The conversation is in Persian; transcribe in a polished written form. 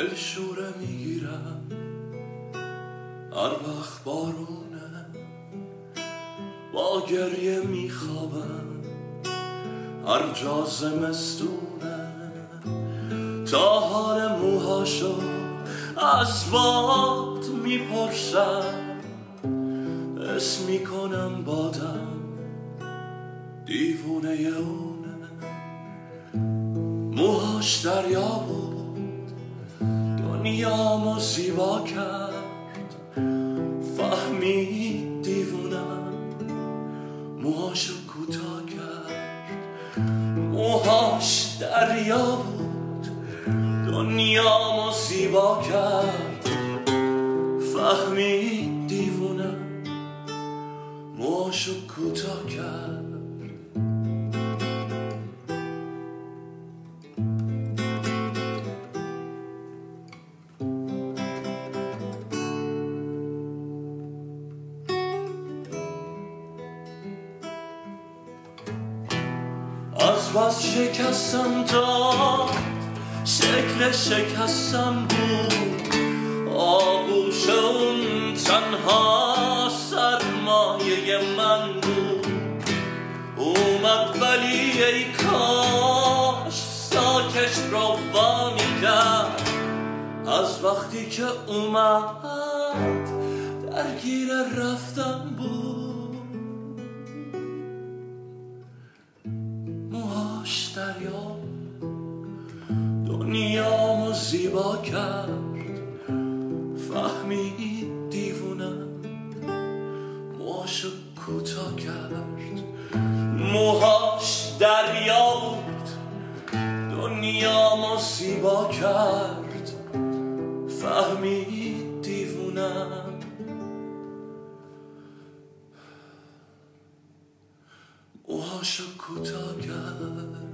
دلشوره میگیرم هر وقت بارونه، با گریه میخوابم هر جا زمستونه، تا حال موهاشو از باد میپرسم، اسم میکنم بادم دیوونه اونه. موهاش دریا بود دنیامو زیبا کرد، فهمید دیوونم موهاشو کوتاه کرد. موهاش دریا بود دنیامو زیبا کرد، فهمید دیوونم موهاشو کوتاه کرد. از بس شکستم تا شکل شکستم بود، آغوش اون تنها سرمایه من بود. اومد ولی ای کاش ساکش رو وا میکرد، از وقتی که اومد درگیر رفتم بود. موهاش دریا دنیامو زیبا کرد، فهمید دیوونم موهاشو کوتاه کرد. موهاش دریا بود دنیامو زیبا کرد، فهمید دیوونم موهاشو کوتاه کرد.